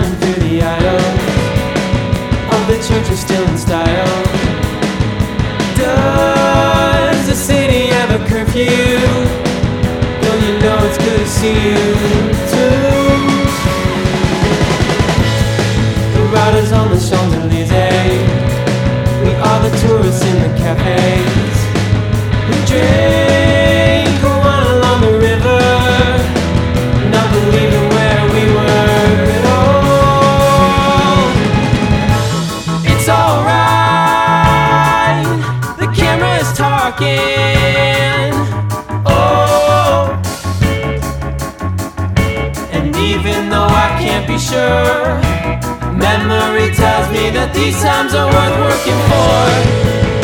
passing through the aisle of the church is still in style. Does the city have a curfew? Don't you know it's good to see you too? The riders on the Champs-Elysees, we are the tourists in the cafes. We drink one along the river, not believing where we were at all. It's alright, the camera is talking. Oh, and even though I can't be sure, memory tells me that these times are worth working for.